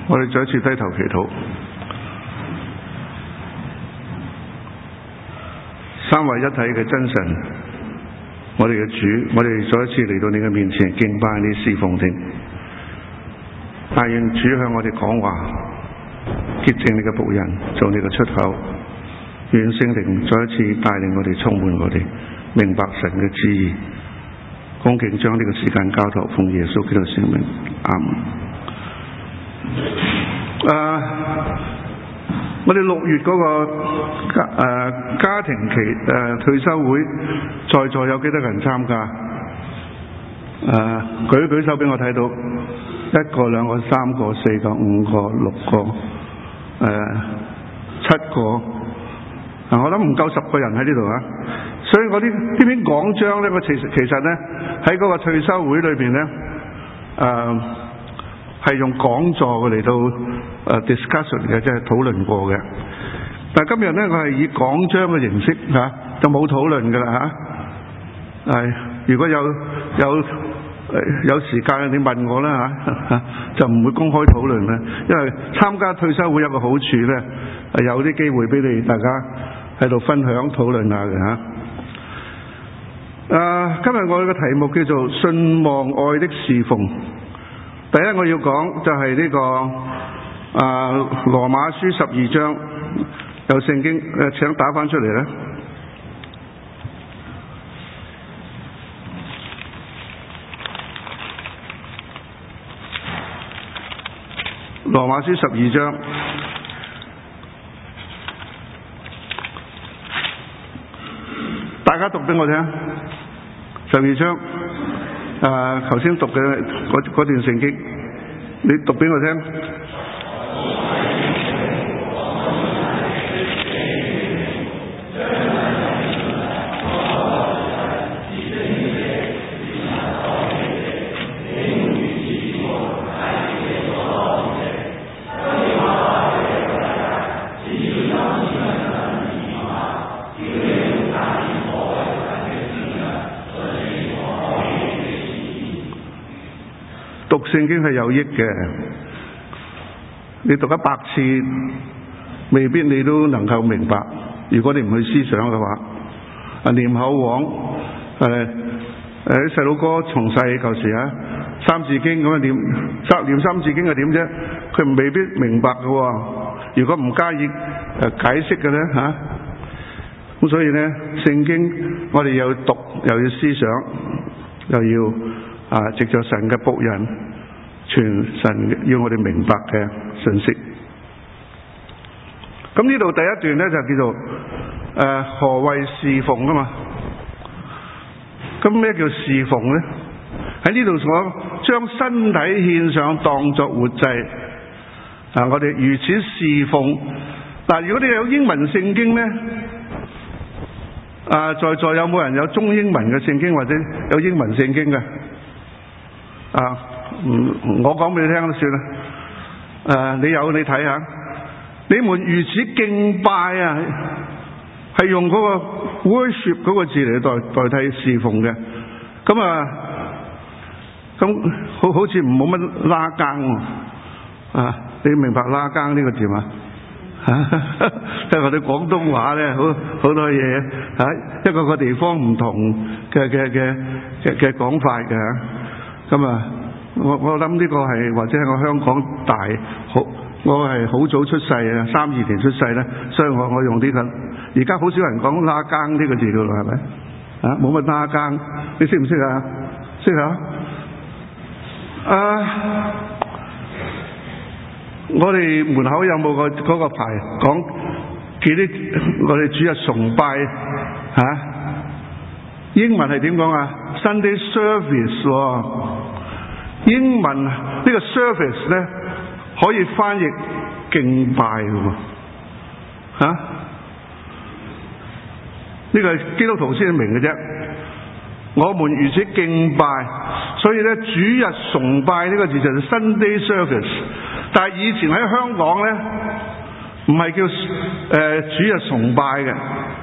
我哋再一次低頭祈禱。三位一體嘅真神，我哋嘅主，我哋再一次嚟到你嘅面前敬拜你、侍奉你。但願主向我哋講話，潔淨你嘅僕人，做你嘅出口。願聖靈再一次帶領我哋，充滿我哋，明白神嘅旨意。恭敬將呢個時間交託，奉耶穌基督聖名，阿門。我哋6月嗰個家庭退休會，在座有幾多人參加？舉一舉手俾我睇到，1個、2個、3個、4個、5個、6個、7個。我諗唔夠10個人喺呢度啊！所以我呢篇講章咧，我其實咧喺嗰個退休會裏邊咧，係用講座嚟到discussion 嘅，即係討論過嘅。但係今日咧，我係以講章嘅形式就冇討論噶啦嚇。如果有時間你問我啦就唔會公開討論啦。因為參加退休會有個好處咧，有啲機會俾你大家喺度分享討論下嘅嚇。今日我嘅題目叫做信望愛的侍奉。第一我要講就係呢個羅馬書12章，有聖經請打返出嚟咧。羅馬書12章，大家讀俾我聽。12章，頭先讀嘅嗰段聖經，你讀俾我聽。讀聖經係有益嘅，你讀100次，未必你都能夠明白。如果你唔去思想嘅話，念口簧，啲細佬哥從細舊時三字經咁念三字經係點啫？佢未必明白嘅。如果唔加以解釋嘅咧咁所以咧聖經我哋又要讀，又要思想，又要藉着神嘅僕人傳神要我哋明白嘅信息。咁呢度第一段咧就叫做何謂侍奉啊嘛。咁咩叫侍奉咧？喺呢度所將身體獻上當作活祭我哋如此侍奉。如果你有英文聖經咧在座有冇人有中英文嘅聖經或者有英文聖經嘅？我講俾你聽都算啦。你有你睇下，你們如此敬拜係用嗰個 worship 嗰個字嚟代替侍奉嘅。咁好似冇乜拉更你明白拉更呢個字嘛？即係我哋廣東話咧，好多嘢一個地方唔同嘅講法嘅。我諗呢個係或者係我香港大我係好早出世32年出世咧，所以我用呢個。而家好少人講拉更呢個字噶啦，係咪？冇乜拉更，你識唔識啊？識啊？我哋門口有冇嗰個牌講幾啲我哋主日崇拜英文係點講啊？ Sunday service 英文呢個 service 咧可以翻譯敬拜嘅呢個係基督徒先明嘅啫。我們如此敬拜，所以咧主日崇拜呢個字就係 Sunday service。但係以前喺香港咧唔係叫主日崇拜嘅。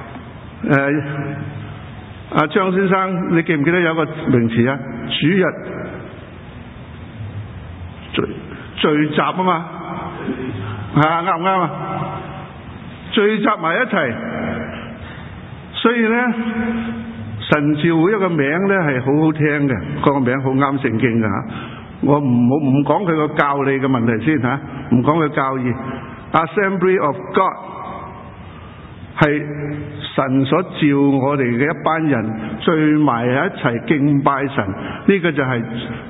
張先生，你記唔記得有個名詞主日聚集啊嘛？ 啱唔啱啊？聚集埋一齊，所以咧神召會一個名咧係好好聽嘅，個名好啱聖經嘅嚇。我唔講佢個教理嘅問題先嚇，唔講佢教義。Assembly of God 係神所召我哋嘅一班人聚埋一齊敬拜神，呢個就係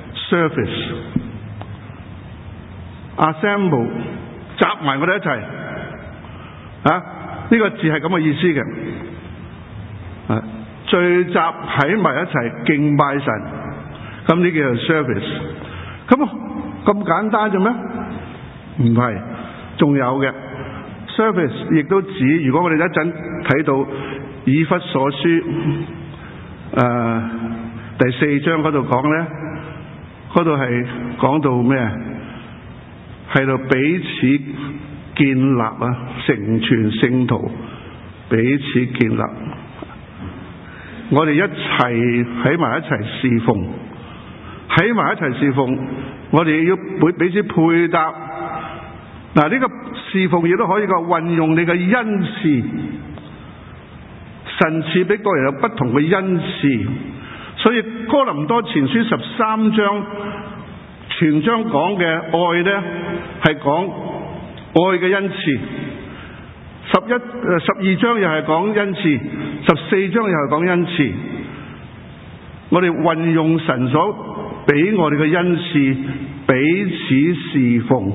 service。Assemble 集埋我哋一齊呢個字係咁嘅意思嘅，聚集喺埋一齊敬拜神，咁呢叫做 service。咁簡單啫咩？唔係，仲有嘅 service 亦都指，如果我哋一陣睇到以弗所書第4章嗰度講咧，嗰度係講到咩？係度彼此建立成全聖徒，彼此建立。我哋一齊喺埋一齊侍奉，喺埋一齊侍奉，我哋要彼此配搭。嗱，呢個侍奉亦都可以個運用你嘅恩賜，神賜俾個人有不同嘅恩賜，所以哥林多前書13章全章講嘅愛呢，係講愛嘅恩賜。12章又係講恩賜，14章又係講恩賜。我哋運用神所俾我哋嘅恩賜，彼此侍奉，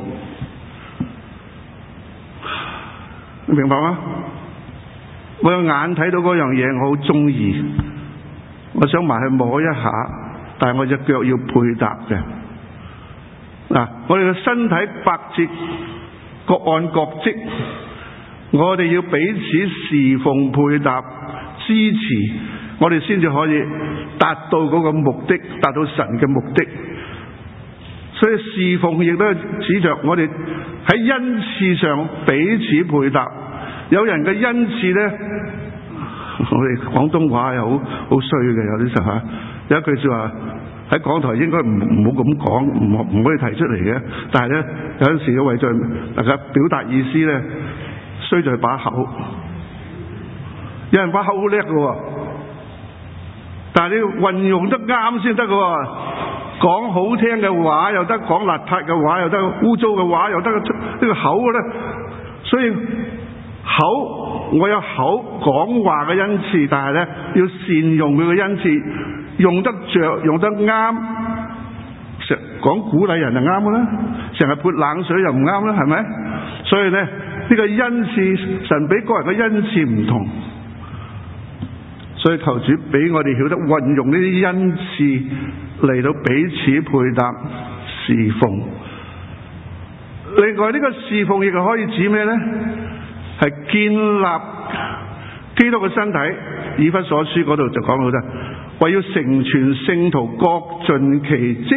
你明白嗎？我有眼睇到嗰樣嘢，我好中意，我想埋去摸一下，但係我隻腳要配搭嘅。我哋嘅身體百節各按各職，我哋要彼此侍奉配搭支持，我哋先至可以達到嗰個目的，達到神嘅目的。所以侍奉亦都係指着我哋喺恩賜上彼此配搭。有人嘅恩賜呢，我哋廣東話又好衰嘅，有啲時候有一句說話喺講台應該唔好咁講，唔可以提出嚟嘅。但係呢，有陣時要為咗大家表達意思呢，衰在把口。有人把口好叻嘅，但係你要運用得啱先得嘅。講好聽嘅話又得，講邋遢嘅話又得，污糟嘅話又得，呢個口嘅咧。所以口，我有口講話嘅恩賜，但係咧要善用佢嘅恩賜，用得着，用得啱。成講鼓勵人就啱啦，成日潑冷水又唔啱啦，係咪？所以咧呢個恩賜，神俾個人嘅恩賜唔同，所以求主俾我哋曉得運用呢啲恩賜嚟到彼此配搭侍奉。另外呢個侍奉亦係可以指咩呢？係建立基督嘅身體。以弗所書嗰度就講到啫，為要成全聖徒，各盡其職。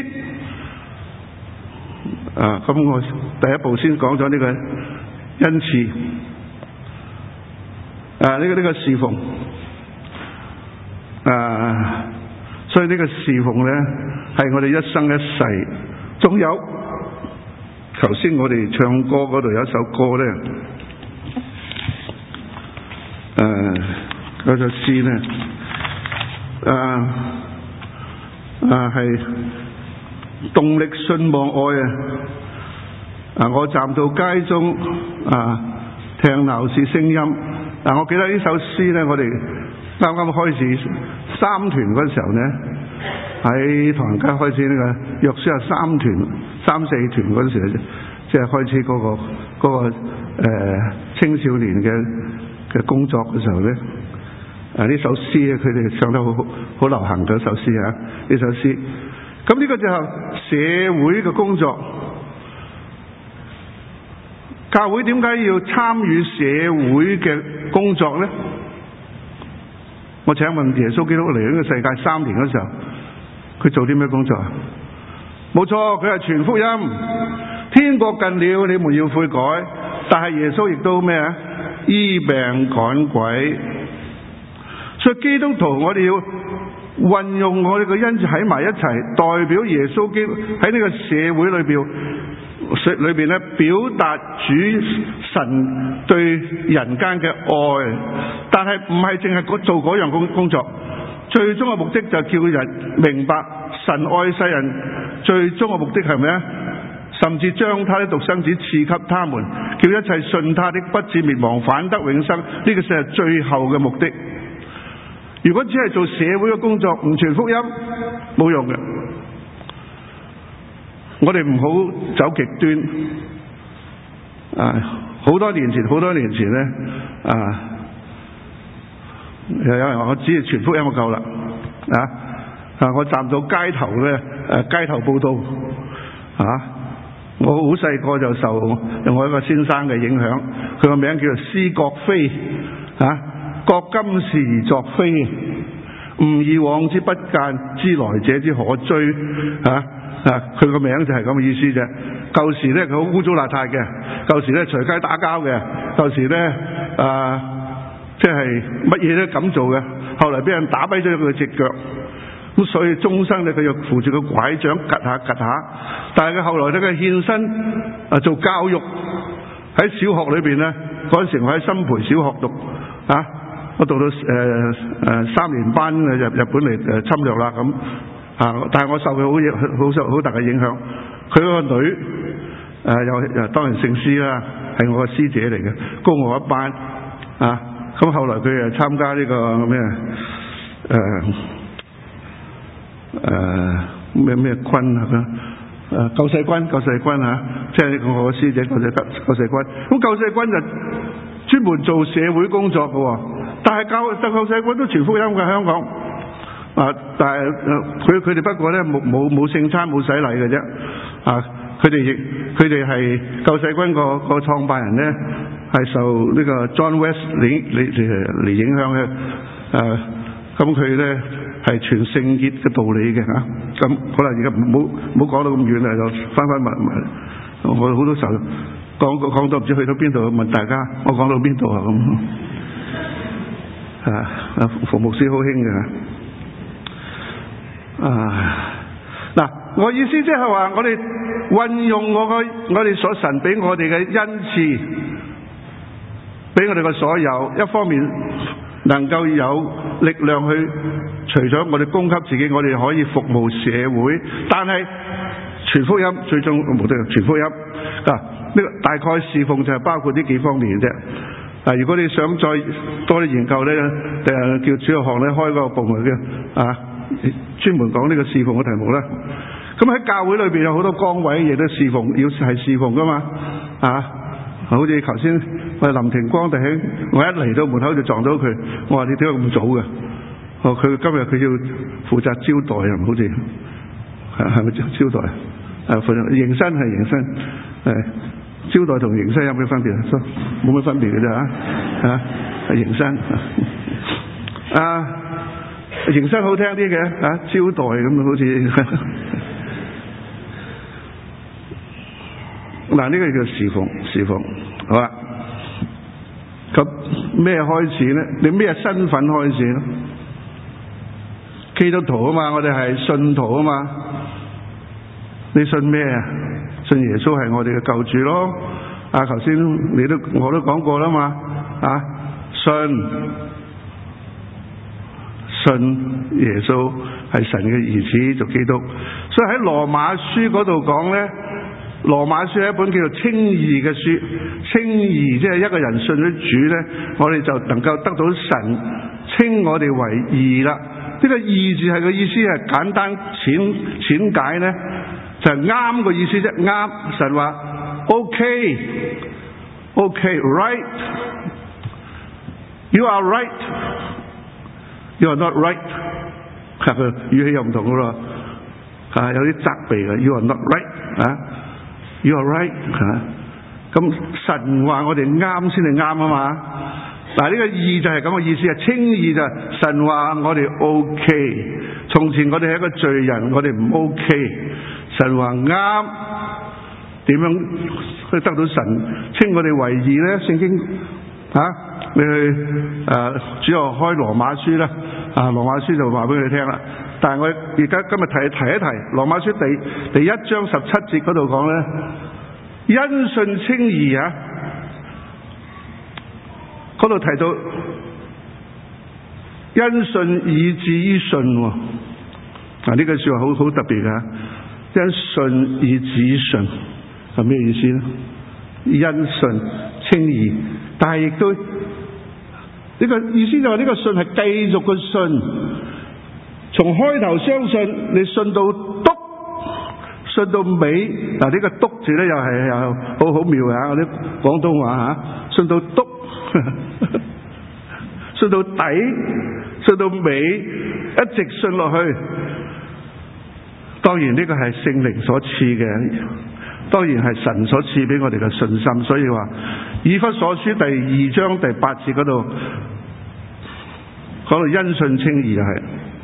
咁我第一步先講咗呢個恩賜。呢個侍奉。所以呢個侍奉呢，係我哋一生一世。仲有頭先我哋唱歌嗰度有一首歌呢，嗰首詩呢，係動力信望愛啊！我站到街中聽鬧市聲音。我記得呢首詩呢，我哋啱啱開始三團嗰時候呢，喺唐人街開始呢個約書亞三四團嗰陣時，即係開始嗰個青少年嘅工作嘅時候呢，呢首詩咧佢哋唱得好流行嘅一首詩啊！呢首詩，咁呢個就係社會嘅工作。教會點解要參與社會嘅工作呢？我請問耶穌基督嚟呢個世界3年嗰時候，佢做啲咩工作啊？冇錯，佢係傳福音。天國近了，你們要悔改。但係耶穌亦都咩啊？醫病趕鬼。所以基督徒我哋要運用我哋嘅恩賜喺埋一齊，代表耶穌基督喺呢個社會裏邊裏邊咧表達主神對人間嘅愛，但係唔係淨係做嗰樣工作，最終嘅目的就叫人明白神愛世人，最終嘅目的係咩啊？甚至將他的獨生子賜給他們，叫一切信他的不至滅亡，反得永生。呢個先係最後嘅目的。如果只係做社會嘅工作，唔傳福音，冇用嘅。我哋唔好走極端。好多年前咧，有人話我只係傳福音就夠啦。我站到街頭咧，街頭報道。我好細個就受我一個先生嘅影響，佢個名叫做施國飛。國今是而作非，吾以往之不諫，知來者之可追。佢個名就係咁嘅意思啫。舊時咧佢好污糟邋遢嘅，舊時咧隨街打交嘅，舊時咧即係乜嘢都敢做嘅。後來俾人打跛咗佢隻腳，咁所以終生咧佢又扶住個拐杖趌下趌下。但係佢後來咧佢獻身做教育，喺小學裏邊咧，嗰陣時我喺新培小學讀我讀到3年班日本嚟侵略啦咁。但係我受佢好大嘅影響。佢個女又當然姓施啦，係我個師姐嚟嘅，高我一班。咁後來佢又參加呢個咩軍救世軍即係我個師姐救世軍。咁救世軍就專門做社會工作嘅，但係救世軍都傳福音嘅香港。但係佢哋不過咧冇聖餐冇洗禮嘅啫。佢哋係救世軍個創辦人咧，係受呢個 John Wesley 嚟影響嘅。咁佢咧係傳聖潔嘅道理嘅。咁好啦，而家唔好講到咁遠啦，就翻問。我好多時候講到唔知去到邊度，問大家我講到邊度咁。馮牧師好興嘅。我意思即係話，我哋運用我哋所神俾我哋嘅恩賜，俾我哋嘅所有，一方面能夠有力量去，除咗我哋供給自己，我哋可以服務社會，但係傳福音最終目的係傳福音。呢個大概侍奉就係包括呢幾方面嘅啫。如果你想再多啲研究咧，叫主日學咧開個部門嘅專門講呢個侍奉嘅題目啦。咁喺教會裏邊有好多崗位亦都侍奉，要係侍奉噶嘛。好似頭先我林庭光弟兄，我一嚟到門口就撞到佢，我話你點解咁早嘅？佢今日佢要負責招待好似係咪招待？迎新係迎新，招待同迎新有咩分別啊？冇乜分別嘅啫。迎新迎新好聽啲嘅，招待咁好似。呢個叫侍奉，好啦。咁咩開始呢？你咩身份開始呢？基督徒啊嘛，我哋係信徒啊嘛。你信咩啊？信耶穌係我哋嘅救主咯。頭先我都講過啦嘛。信耶穌係神嘅兒子，做基督。所以喺羅馬書嗰度講呢，羅馬書係一本叫做稱義嘅書。稱義即係一個人信咗主呢，我哋就能夠得到神稱我哋為義啦。呢個義字係個意思係簡單淺解呢，就係啱個意思啫。啱，神話 OK right， you are right， you are not right， 佢語氣又唔同噶咯。有啲責備嘅 ，you are not right，you are right， 咁神話我哋啱先係啱啊嘛。呢個義就係咁嘅意思啊，稱義就係神話我哋 OK。從前我哋係一個罪人，我哋唔 OK， 神話啱，點樣去得到神稱我哋為義呢？聖經你去主要開羅馬書啦，羅馬書就話俾你聽啦。但係我而家今日提一提羅馬書第1章17節嗰度講呢， 因信稱義啊，嗰度提到因信以至於信喎。呢句說話好特別㗎，因信以至於信係咩意思呢？因信稱義，但係亦都呢個意思就係呢個信係繼續嘅信，從開頭相信你信到篤，信到尾。嗱，呢個篤字咧又好妙嘅，我啲廣東話嚇，信到篤，信到底，信到尾，一直信落去。當然呢個係聖靈所賜嘅，當然係神所賜俾我哋嘅信心。所以話以弗所書第2章第8節嗰度講到因信稱義，就係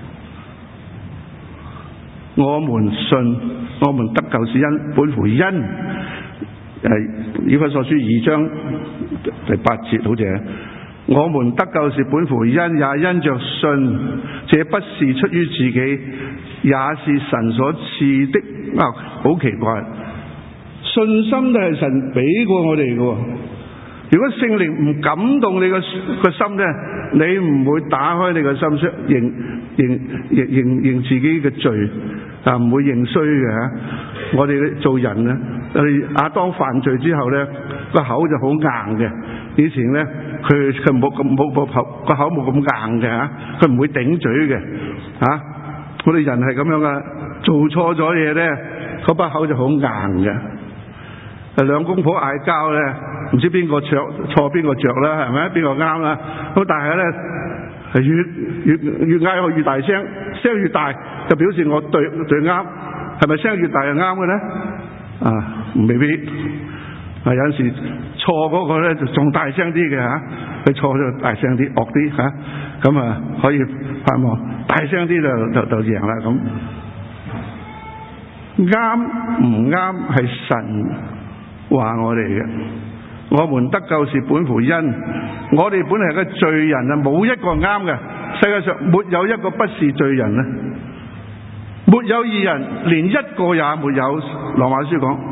我們信，我們得救是因本乎恩。以弗所書2章第8節好似我們得救是本乎恩，也因着信，這不是出於自己，也是神所賜的。好奇怪，信心都係神俾過我哋嘅。如果聖靈唔感動你個心呢，你唔會打開你個心出認自己嘅罪啊，唔會認衰嘅。我哋做人呢，亞當犯罪之後呢，個口就好硬嘅。以前呢，佢冇個口冇咁硬嘅嚇，佢唔會頂嘴嘅嚇。我哋人係咁樣噶，做錯咗嘢呢，嗰把口就好硬嘅。兩公婆嗌交呢，唔知邊個錯邊個着啦，係咪？邊個啱啦？咁但係呢，係越嗌越大聲，聲越大就表示我對啱，係咪聲越大就啱嘅呢？未必。有陣時錯嗰個呢就仲大聲啲嘅嚇，佢錯就大聲啲惡啲嚇，咁可以盼望大聲啲就贏啦咁。啱唔啱係神話我哋嘅，我們得救是本乎恩。我哋本嚟係個罪人啊，冇一個啱嘅，世界上沒有一個不是罪人啊，沒有義人，連一個也沒有。羅馬書講，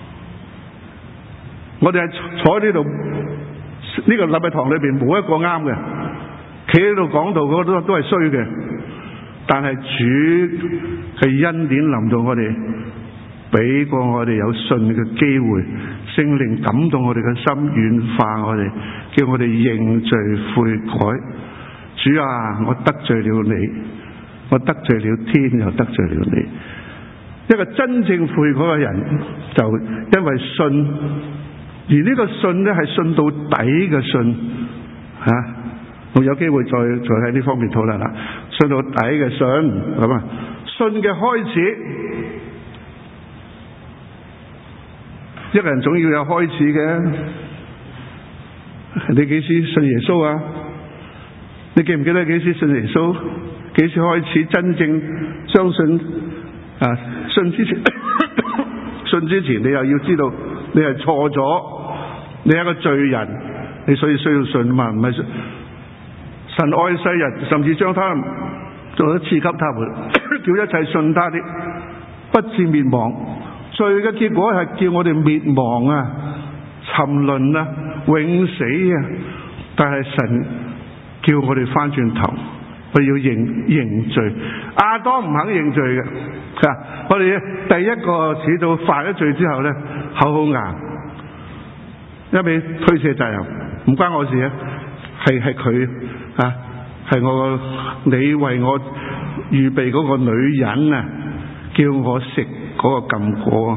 我哋係坐喺呢度呢個禮拜堂裏邊冇一個啱嘅，企喺度講道嗰個都係衰嘅。但係主係恩典臨到我哋，俾過我哋有信嘅機會，聖靈感動我哋嘅心，軟化我哋，叫我哋認罪悔改。主啊，我得罪了你，我得罪了天，又得罪了你。一個真正悔改嘅人，就因為信，而呢個信呢係信到底嘅信嚇。我有機會再喺呢方面討論啦。信到底嘅信，咁啊，信嘅開始，一個人總要有開始嘅。你幾時信耶穌啊？你記唔記得幾時信耶穌？幾時開始真正相信啊？信之前，信之前你又要知道你係錯咗，你係一個罪人，你所以需要信嘛，唔係神愛世人，甚至將他做咗賜給他們，叫一切信他的不至滅亡。罪嘅結果係叫我哋滅亡啊、沉淪啊、永死啊。但係神叫我哋翻轉頭，我哋要認罪。亞當唔肯認罪嘅，我哋第一個始到犯咗罪之後呢，口好硬，一味推卸責任，唔關我事啊，係佢啊，係你為我預備嗰個女人啊，叫我食嗰個禁果。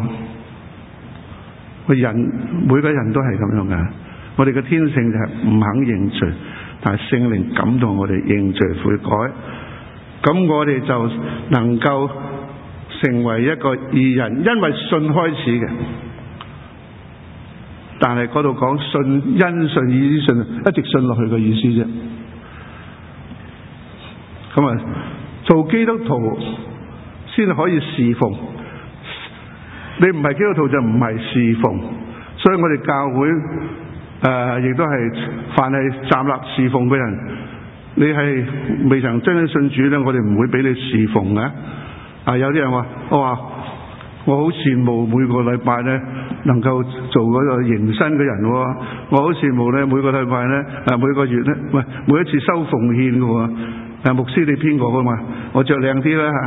每個人都係咁樣嘅，我哋嘅天性就係唔肯認罪，但係聖靈感動我哋認罪悔改，咁我哋就能夠成為一個義人，因為信開始嘅。但係嗰度講信，因信以至信，一直信落去嘅意思啫。咁啊，做基督徒先可以侍奉，你唔係基督徒就唔係侍奉。所以我哋教會亦都係凡係站立侍奉嘅人，你係未曾真正信主咧，我哋唔會俾你侍奉嘅。有啲人話，我好羨慕每個禮拜咧能夠做嗰個迎新嘅人喎。我好羨慕咧，每個禮拜咧，每個月咧，每一次收奉獻嘅喎。牧師你編過㗎嘛？我着靚啲啦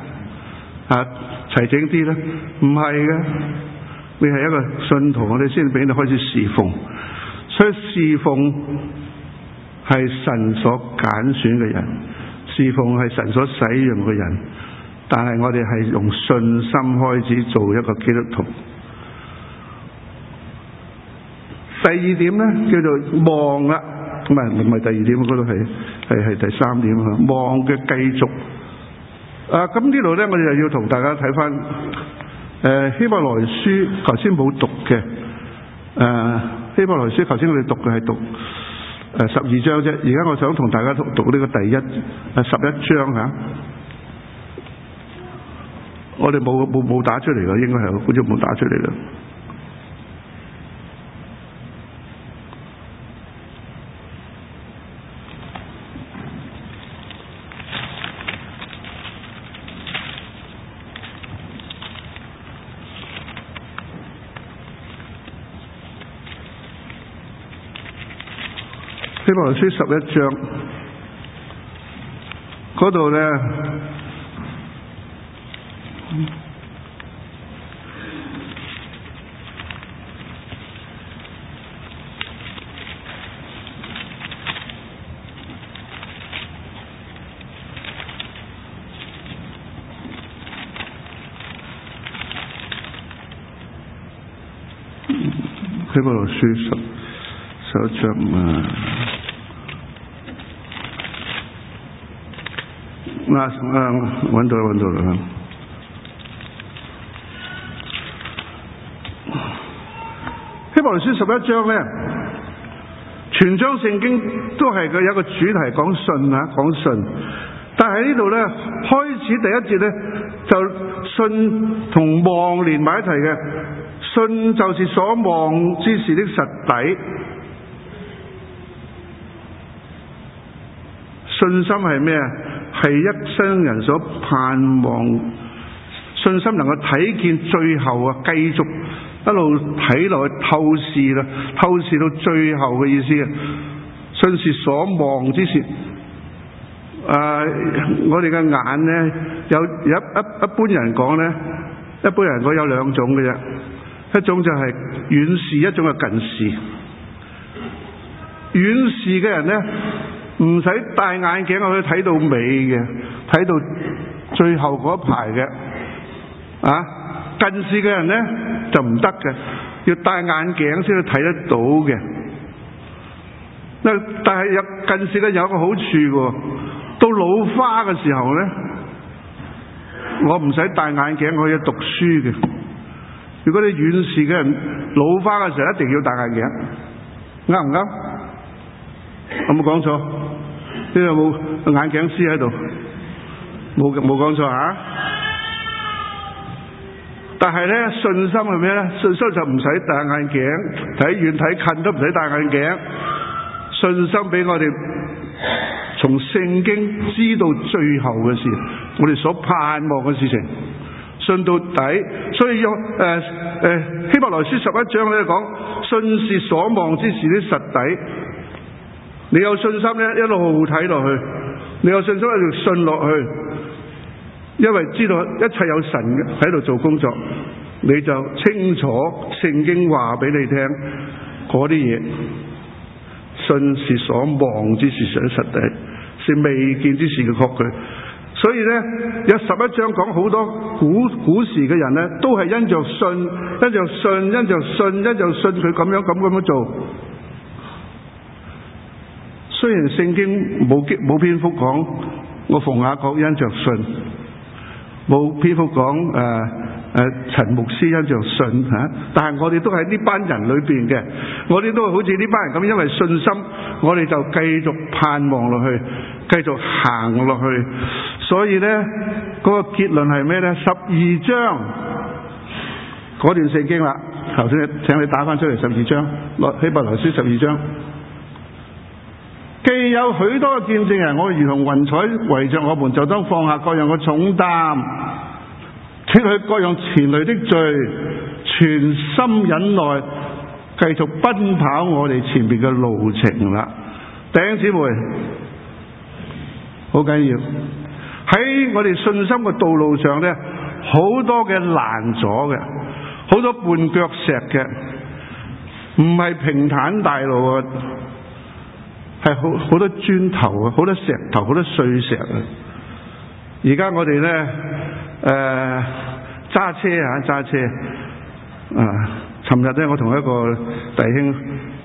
齊整啲啦。唔係嘅，你係一個信徒，我哋先俾你開始侍奉。所以侍奉係神所揀選嘅人，侍奉係神所使用嘅人。但係我哋係用信心開始做一個基督徒。第二點咧叫做望啦，唔係第二點，嗰度係第三點啊。望嘅繼續。咁呢度咧，我哋就要同大家睇翻希伯來書，頭先冇讀嘅希伯來書，頭先我哋讀嘅係讀12章啫。而家我想同大家讀呢個第11章嚇。我哋冇打出嚟嘅，應該係好似冇打出嚟嘅。希伯來書11章嗰度咧，希伯來書11章揾到啦。希伯來書11章咧，全章聖經都係佢有一個主題講信，但係呢度咧開始第一節咧就信同望連埋一齊嘅。信就是所望之事的實底。信心係咩啊？係一生人所盼望，信心能夠睇見最後啊，繼續一路睇落去透視到最後嘅意思啊。信是所望之事。我哋嘅眼咧有一般人講咧，一般人講有兩種嘅啫。一種就係遠視，一種係近視。遠視嘅人咧，唔使戴眼鏡可以睇到尾嘅，睇到最後嗰一排嘅。近視嘅人咧就唔得嘅，要戴眼鏡先至睇得到嘅。但係有近視嘅人有一個好處喎，到老花嘅時候咧，我唔使戴眼鏡可以讀書嘅。如果你遠視嘅人老花嘅時候，一定要戴眼鏡，啱唔啱？有冇講錯？呢度有冇眼鏡師喺度？冇講錯啊！但係咧，信心係咩咧？信心就唔使戴眼鏡，睇遠睇近都唔使戴眼鏡。信心俾我哋從聖經知道最後嘅事，我哋所盼望嘅事情。信到底，所以用希伯來書11章咧講，信是所望之事的實底。你有信心咧，一路睇落去；你有信心一路信落去，因為知道一切有神喺度做工作，你就清楚聖經話俾你聽嗰啲嘢。信是所望之事的實底，是未見之事嘅確據。所以咧，有11章講好多古時嘅人咧，都係因着信，因着信佢咁樣做。雖然聖經冇篇幅講我馮雅各因着信，冇篇幅講陳牧師因着信嚇，但係我哋都喺呢班人裏邊嘅，我哋都係好似呢班人咁，因為信心，我哋就繼續盼望落去，繼續行落去。所以呢，嗰個結論係咩呢？12章嗰段聖經啦，頭先請你打翻出嚟12章，希伯來書12章。既有許多嘅見證人，我如同雲彩圍着我們，就當放下各樣嘅重擔，脫去各樣纏累的罪， 全心忍耐，繼續奔跑我哋前面嘅路程啦。弟兄姊妹，好緊要，喺我哋信心嘅道路上呢，好多嘅攔阻嘅，好多絆腳石嘅，唔係平坦大路啊，係好多磚頭啊，好多石頭，好多碎石啊。而家我哋呢揸車尋日呢，我同一個弟兄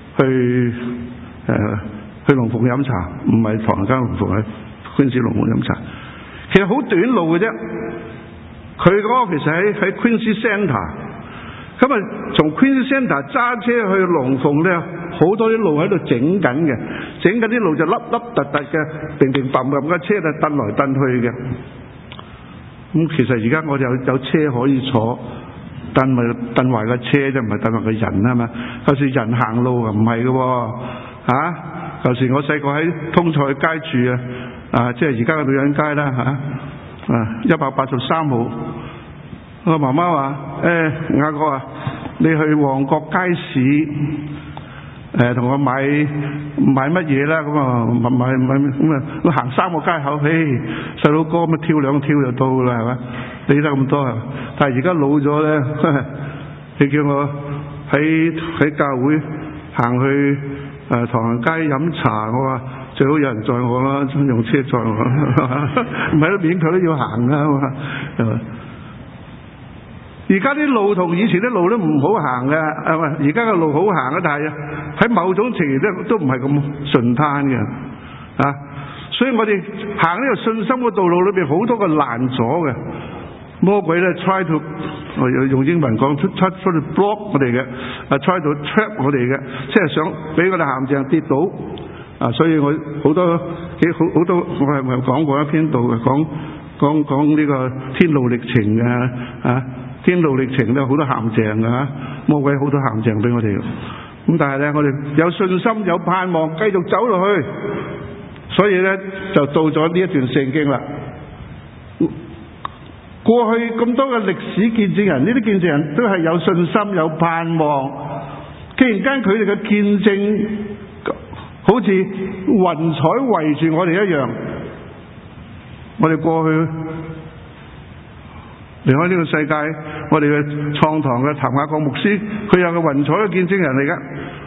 去龍鳳飲茶，唔係唐人街龍鳳，喺Queen's龍鳳飲茶。其實好短路嘅啫，佢個 office 喺Queen's Centre。咁啊，從 Queen's Centre 揸車去龍鳳呢，好多啲路喺度整緊嘅，整緊啲路就凹凹凸凸嘅，平平白白嘅車就蹬來蹬去嘅。咁其實而家我哋有車可以坐，蹬壞個車啫，唔係蹬壞個人啊嘛。有時人行路唔係嘅喎，有時我細個喺通菜街住即係而家嘅女人街啦183號。我媽媽話：雅各啊，你去旺角街市，同我買乜嘢啦？咁啊買咁啊，我行3個街口，細佬哥咁跳2跳就到啦，係嘛？理得咁多係嘛？但係而家老咗咧，你叫我喺教會行去唐人街飲茶，我話最好有人載我啦，用車載我，唔係都勉強都要行啊嘛。而家啲路同以前啲路都唔好行嘅，而家嘅路好行啊，但係喺某種程度都唔係咁順攤嘅，所以我哋行呢個信心嘅道路裏邊好多個攔阻嘅，魔鬼咧 try to 用英文講 try to block 我哋嘅，try to trap 我哋嘅，即係想俾我哋陷阱跌倒，所以我好多我係咪講過一篇道嘅，講呢個天路歷程嘅天路歷程咧好多陷阱嘅，魔鬼好多陷阱俾我哋。咁但係咧，我哋有信心有盼望，繼續走落去。所以咧就到咗呢一段聖經啦。過去咁多嘅歷史見證人，呢啲見證人都係有信心有盼望。既然間佢哋嘅見證好似雲彩圍住我哋一樣，我哋過去離開呢個世界，我哋嘅創堂嘅譚雅各牧師，佢有個雲彩嘅見證人嚟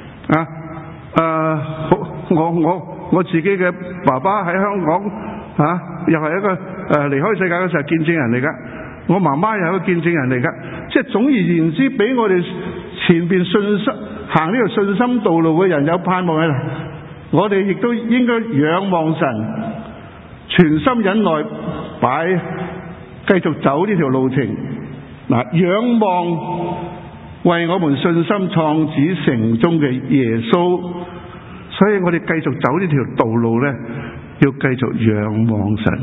㗎。我自己嘅爸爸喺香港又係一個離開世界嘅時候見證人嚟㗎。我媽媽又係一個見證人嚟㗎。即係總而言之，俾我哋前邊信心行呢個信心道路嘅人有盼望嘅，我哋亦都應該仰望神，全心忍耐，繼續走呢條路程。仰望為我們信心創始成終嘅耶穌，所以我哋繼續走呢條道路呢，要繼續仰望神。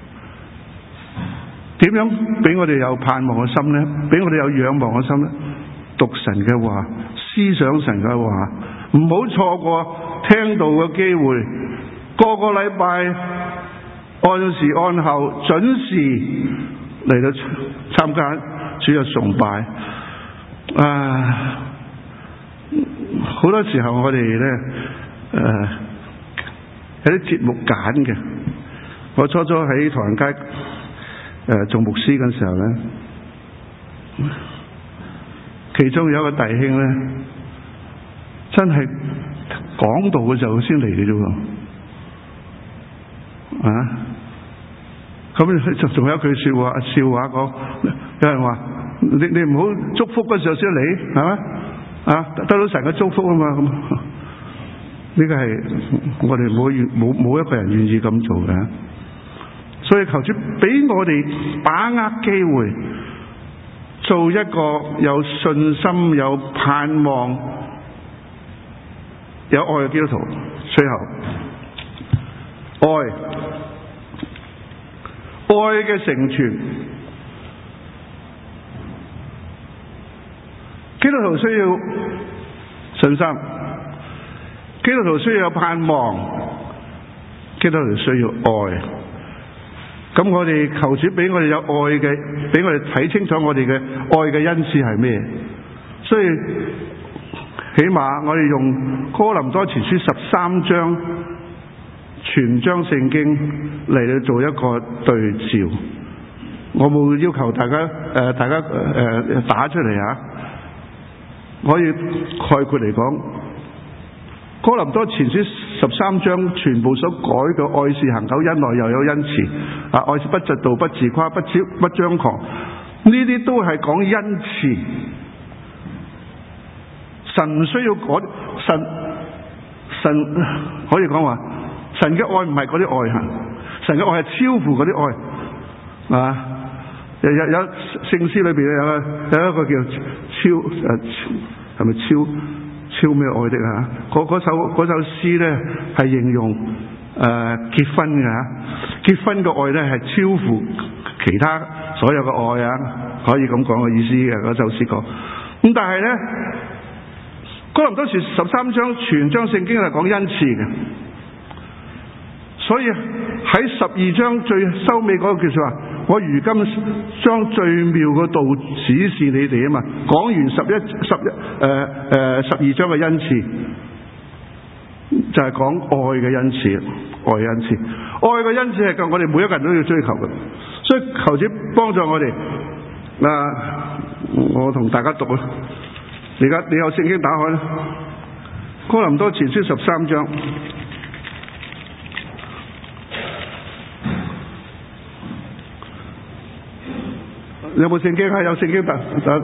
點樣俾我哋有盼望嘅心呢？俾我哋有仰望嘅心呢？讀神嘅話，思想神嘅話，唔好錯過聽道嘅機會。個個禮拜按時按候準時嚟到參加主日崇拜。好多時候我哋呢有啲節目揀嘅。我初喺唐人街做牧師嗰時候呢，其中有一個弟兄呢，真係講道嘅時候先嚟嘅啫喎。咁仲有一句笑話講，有人話你唔好祝福嗰時候先嚟，係嘛？得到神嘅祝福啊嘛。咁呢個係我哋冇一個人願意咁做嘅。所以求主俾我哋把握機會，做一個有信心、有盼望、有愛嘅基督徒。最後，愛嘅成全。基督徒需要信心，基督徒需要有盼望，基督徒需要愛。咁我哋求主俾我哋有愛嘅，俾我哋睇清楚我哋嘅愛嘅恩賜係咩？ 所以起碼我哋用哥林多前書13章全章聖經嚟到做一個對照。我冇要求大家打出嚟啊！可以概括嚟講，哥林多前書13章全部所改嘅愛是恒久忍耐，又有恩慈啊，愛是不嫉妒，不自誇，不張狂，呢啲都係講恩慈。神唔需要改，神可以講話，神嘅愛唔係嗰啲愛啊，神嘅愛係超乎嗰啲愛啊。有聖詩裏邊有一個叫係咪超咩愛的啊？嗰首詩咧係形容結婚嘅嚇，結婚嘅愛咧係超乎其他所有嘅愛啊，可以咁講嘅意思嘅嗰首詩歌。咁但係咧，哥林多前13章全章聖經係講恩賜嘅，所以喺12章最收尾嗰個叫做話，我如今將最妙嘅道指示你哋啊嘛。講完12章嘅恩賜，就係講愛嘅恩賜，愛嘅恩賜，愛嘅恩賜係夠我哋每一個人都要追求嘅。所以求主幫助我哋。我同大家讀啊，而家你有聖經打開啦，哥林多前書13章。有冇聖經啊？有聖經哥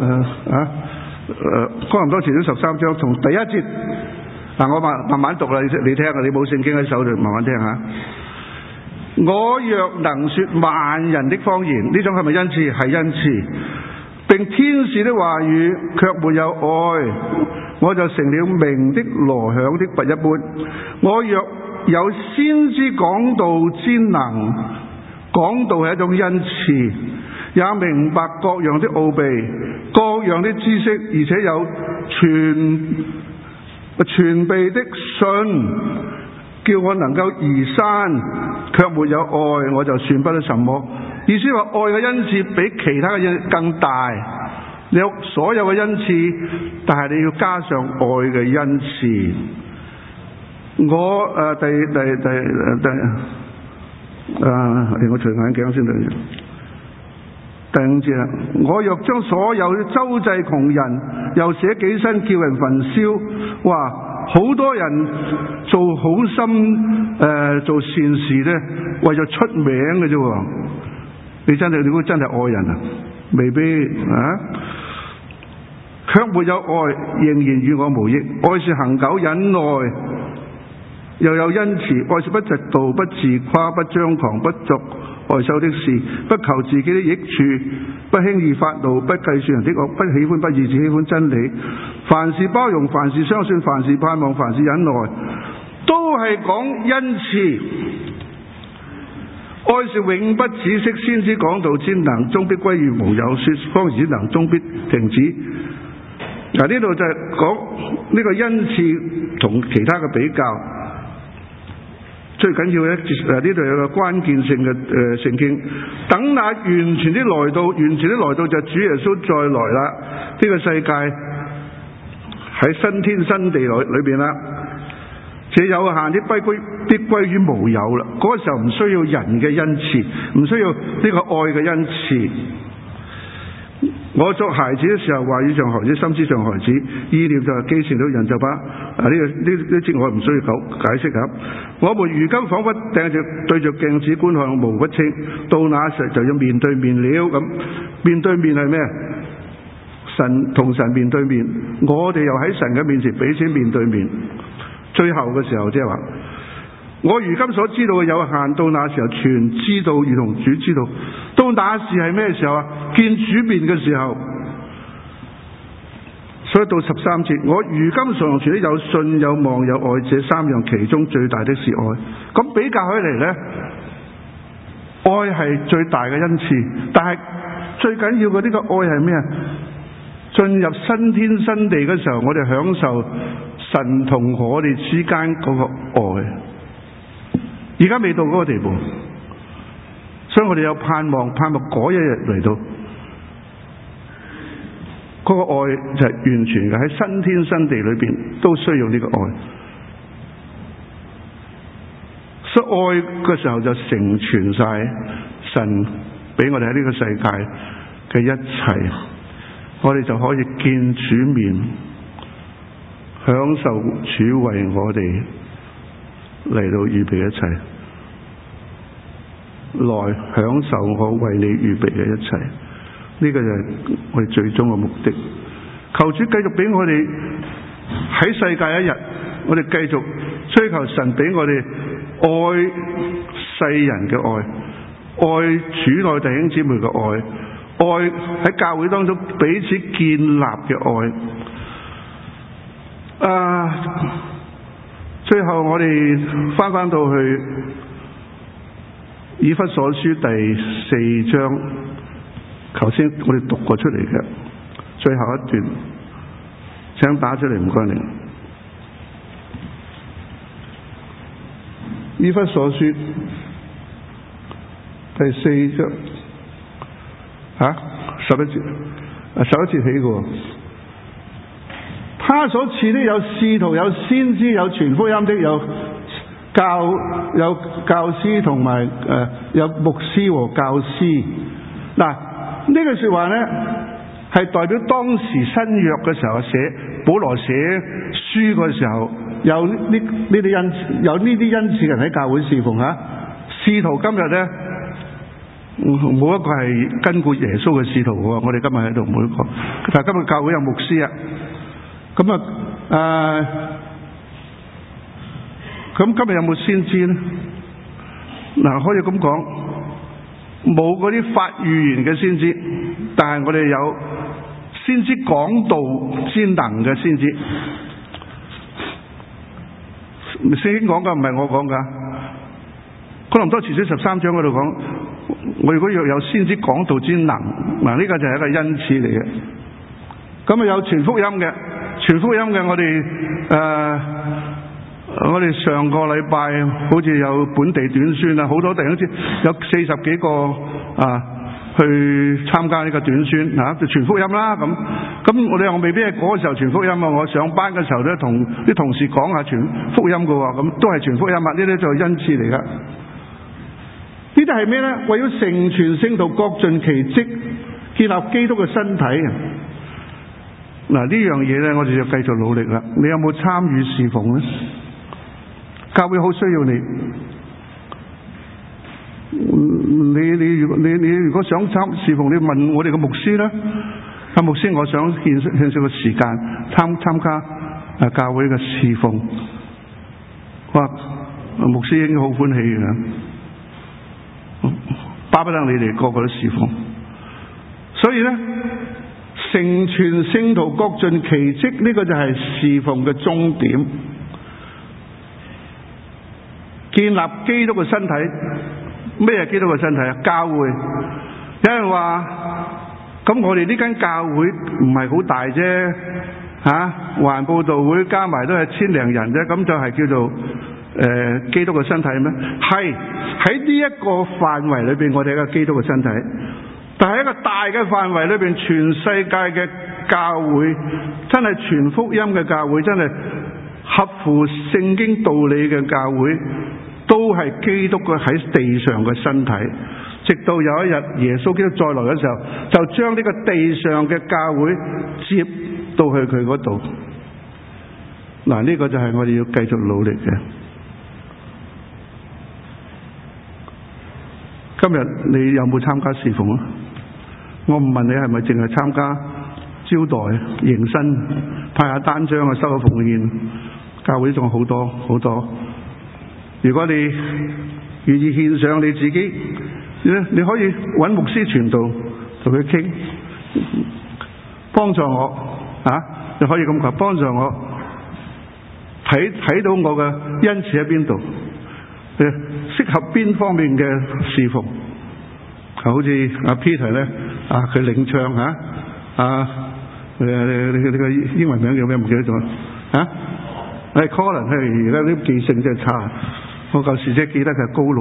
林多前書13章從第一節，我慢慢讀啦，你聽啊，你冇聖經喺手就慢慢聽下。我若能說萬人的方言，呢種係咪恩賜？係恩賜。並天使的話語卻沒有愛，我就成了鳴的鑼響的鈸一般。我若有先知講道之能，講道係一種恩賜，也明白各樣的奧秘，各樣的知識，而且有全備的信，叫我能夠移山，卻沒有愛，我就算不得什麼。意思話愛嘅恩賜比其他嘅恩更大，你有所有嘅恩賜，但係你要加上愛嘅恩賜。我我除眼鏡先得。第5節啦，我若將所有周濟窮人，又捨己身叫人焚燒，哇！好多人做好心做善事咧，為咗出名嘅啫。你估真係愛人啊？未必啊！卻沒有愛，仍然與我無益。愛是恒久忍耐，又有恩慈。愛是不嫉妒，不自誇，不張狂，不作害羞的事，不求自己的益處，不輕易發怒，不計算人的惡，不喜歡不義，只喜歡真理。凡事包容，凡事相信，凡事盼望，凡事忍耐，都係講恩慈。愛是永不止息，先知講道之能，終必歸於無有；說方言之能，終必停止。呢度就係講呢個恩賜同其他嘅比較。最緊要咧，呢度有個關鍵性嘅聖經。等那完全的來到，完全的來到就主耶穌再來啦。呢個世界喺新天新地裏邊啦。這有限的必歸於無有啦。嗰個時候唔需要人嘅恩賜，唔需要呢個愛嘅恩賜。我作孩子嘅時候，話語像孩子，心思像孩子，意念就係既成了人就把呢節我唔需要解釋啊。我們如今彷彿對着鏡子觀看，模糊不清，到那時就要面對面了。咁面對面係咩？神同神面對面，我哋又喺神嘅面前彼此面對面。最後嘅時候即係話，我如今所知道嘅有限，到那時候全知道，如同主知道。到那時係咩時候啊？見主面嘅時候。所以到13節，我如今常存有信有望有愛，這3樣其中最大的是愛。咁比較起嚟呢，愛係最大嘅恩賜，但係最緊要嘅呢個愛係咩啊？進入新天新地嘅時候，我哋享受神同我哋之間嗰個愛。而家未到嗰個地步，所以我哋有盼望嗰一日嚟到。 嗰個愛就係完全嘅，喺新天新地裏邊都需要呢個愛。所以愛嘅時候就成全晒神俾我哋喺呢個世界嘅一切，我哋就可以見主面，享受主為我哋嚟到預備一切，來享受我為你預備嘅一切。呢個就係我哋最終嘅目的。求主繼續俾我哋喺世界一日，我哋繼續追求神俾我哋愛世人嘅愛，愛主內弟兄姊妹嘅愛，愛喺教會當中彼此建立嘅愛。最後我哋翻到去以弗所書第4章，頭先我哋讀過出嚟嘅最後一段，請打出嚟，唔該你。以弗所書第4章11節，11節起嘅。他所賜的有使徒，有先知，有傳福音的，有教師同埋有牧師和教師。嗱，呢句說話呢係代表當時新約嘅時候保羅寫書嘅時候有呢啲恩賜人喺教會侍奉吓。使徒今日呢冇一個係跟過耶穌嘅使徒喎，我哋今日喺度冇一個，但係今日教會有牧師啊。咁今日有冇先知呢？嗱，可以咁講，冇嗰啲發預言嘅先知，但係我哋有先知講道之能嘅先知。聖經講噶，唔係我講噶。哥林多前書13章嗰度講，我如果要有先知講道之能，嗱，呢個就係一個恩賜嚟嘅。咁啊有傳福音嘅。傳福音嘅我哋上個禮拜好似有本地短宣啊，好多弟兄姊妹有40幾個去參加呢個短宣就傳福音啦。咁我哋又未必係嗰個時候傳福音啊，我上班嘅時候咧同啲同事講下傳福音嘅喎，咁都係傳福音啊，呢啲就係恩賜嚟噶。呢啲係咩咧？為咗成全聖徒，各盡其職，建立基督嘅身體啊！嗱，呢樣嘢咧，我哋就繼續努力啦。你有冇參與侍奉咧？教會好需要你。你如果想侍奉，你問我哋嘅牧師啦。牧師，我想獻上個時間參加教會嘅侍奉。哇，牧師已經好歡喜嘅，巴不得你哋個個都侍奉。所以咧，成全聖徒，各盡其職，呢個就係侍奉嘅終點。建立基督嘅身體，咩係基督嘅身體啊？教會。有人話，咁我哋呢間教會唔係好大啫，環佈道會加埋都係1000零人啫，咁就係叫做基督嘅身體咩？係喺呢一個範圍裏邊，我哋係一個基督嘅身體。但係一個大嘅範圍裏邊，全世界嘅教會，真係傳福音嘅教會，真係合乎聖經道理嘅教會，都係基督嘅喺地上嘅身體。直到有一日耶穌基督再來嘅時候，就將呢個地上嘅教會接到去佢嗰度。嗱，呢個就係我哋要繼續努力嘅。今日你有冇參加侍奉啊？我唔問你係咪淨係參加招待迎新派下單張啊，收下奉獻，教會仲好多好多。如果你願意獻上你自己，你可以揾牧師傳道同佢傾，幫助我你可以咁講，幫助我睇到我嘅恩賜喺邊度，適合邊方面嘅侍奉。好似阿 Peter 咧，佢領唱你個英文名叫咩？唔記得咗Colin， 而家啲記性真係差。我舊時只記得佢係高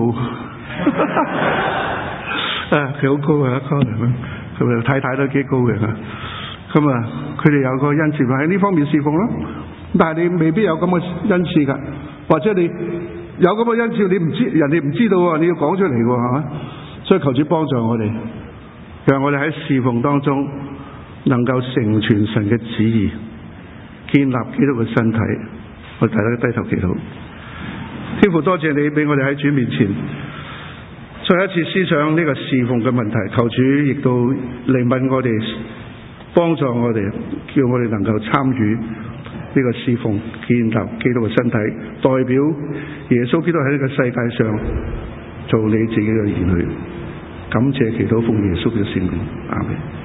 佬，佢好高啊 Colin，佢太太都幾高嘅。 咁啊，佢哋有個恩賜喺呢方面侍奉咯。但係你未必有咁嘅恩賜㗎，或者你有咁嘅恩賜，你唔知，人哋唔知道喎，你要講出嚟喎，係嘛？所以求主幫助我哋，讓我哋喺侍奉當中能夠成全神嘅旨意，建立基督嘅身體。我大家都低頭祈禱。天父，多謝你俾我哋喺主面前再一次思想呢個侍奉嘅問題，求主亦都嚟問我哋，幫助我哋，叫我哋能夠參與呢個侍奉，建立基督嘅身體，代表耶穌基督喺呢個世界上做你自己嘅兒女。感謝祈禱奉耶穌嘅聖名，阿們。